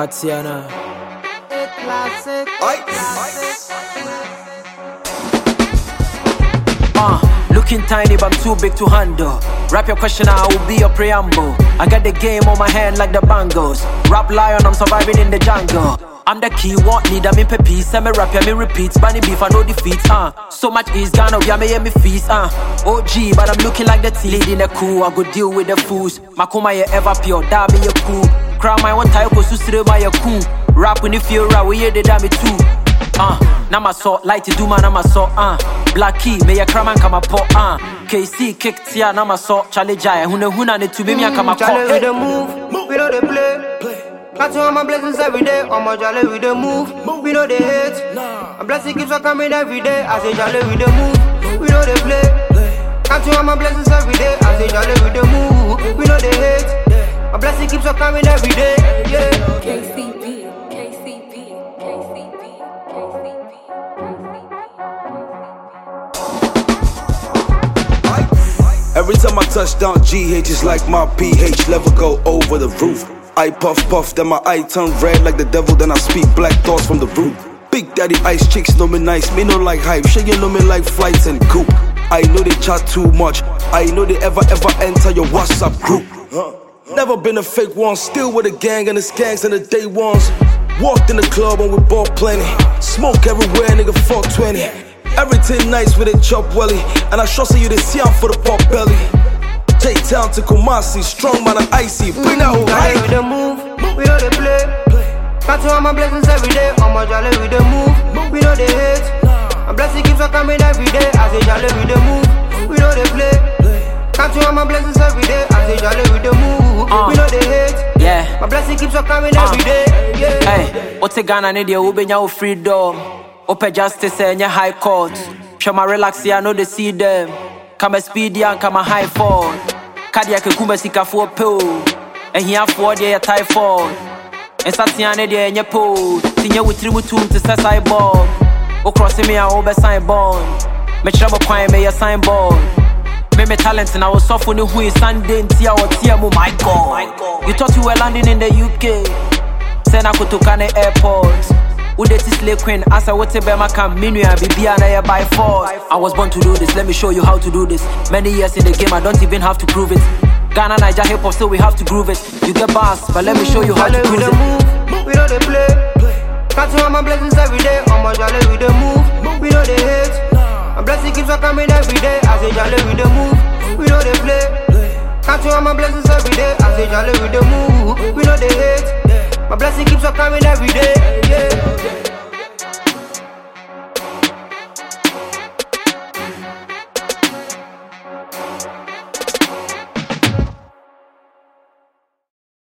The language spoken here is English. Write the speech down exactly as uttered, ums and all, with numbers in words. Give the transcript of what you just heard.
Watiana. Classic. Uh, looking tiny but I'm too big to handle. Rap your question, I will be your preamble. I got the game on my hand like the bangles. Rap lion, I'm surviving in the jungle. I'm the key, want lead, I'm in peace. I'm a rap, yeah, me repeats. Bunny beef, I know defeat, uh. So much is gonna be, I may me feast, uh. O G, but I'm looking like the T. Leading the cool, I go deal with the fools. Makoma, yeah, ever pure, da be your cool. Crown my one time, go to stray my cool. Rap when you feel right, we hear the damn too. Uh, now my sort, light to do man, now my sort, uh. Black key, may a cram and come up, uh. K C, kick tia, now my sort, Charlie Jai, who know who need to be me and come up. Charlie with the move, we know they play. Catch all my blessings every day, all my jolly with the move. We know they hate. A blessing keeps on coming every day. I say jolly with the move. We know they play. Catch all my blessings every day. I say jolly with the move. We know they hate. A blessing keeps on coming every day. Yeah. K C P, K C P, K C P, K C P. Every time I touch down G H, it's like my pH level go over the roof. I puff puff, then my eye turn red like the devil, then I speak black thoughts from the root. Big daddy ice chicks know me nice, me no like hype, shit you know me like flights and coop. I know they chat too much, I know they ever ever enter your WhatsApp group. Never been a fake one, still with a gang and the gangs and the day ones. Walked in the club and we bought plenty, smoke everywhere, nigga four twenty. Everything nice with a chop welly, and I trust you to see I'm for the pop belly. J-Town to Kumasi, strong man and icy. Bring that whole Jolly with the move, we know they play. Catch all my blessings every day. All my jolly with the move, we know they hate. A blessing keeps on coming every day. I say jolly with the move, we know they play. Catch all my blessings every day. I say jolly with the move, we know they hate. Yeah. My blessing keeps on coming every day. Yeah. Hey, what's a Ghana need you? Open your freedom. Open justice and your high court. Show my relax here, I know they see them. Come a speedy and come a high fall. Cardiac kumba sika for pill. And here for the typhoid. And Satiana de and your pole. Senior with three with two to set side ball. O crossing me a over sign ball. Me trouble crime me a sign ball. Me me talent and I was soft when you who is Sunday and Tia or Tia. Oh my God. You thought you were landing in the U K. Send I could to Kane airport. Would it is Slay Queen? As I would say, Bema can Minu and Bibi and I by force. I was born to do this, let me show you how to do this. Many years in the game, I don't even have to prove it. Ghana, Niger, hip hop, so we have to groove it. You get bars, but let me show you how to Jolly cruise with the it. move, we know they play. Catch all my blessings every day. All my jolly with the move, we know they hate. A blessing keeps on coming every day. I say jolly with the move, we know they play. Catch all my blessings every day. I say jolly with the move, we know they hate. My blessing keeps on coming every day. Yeah.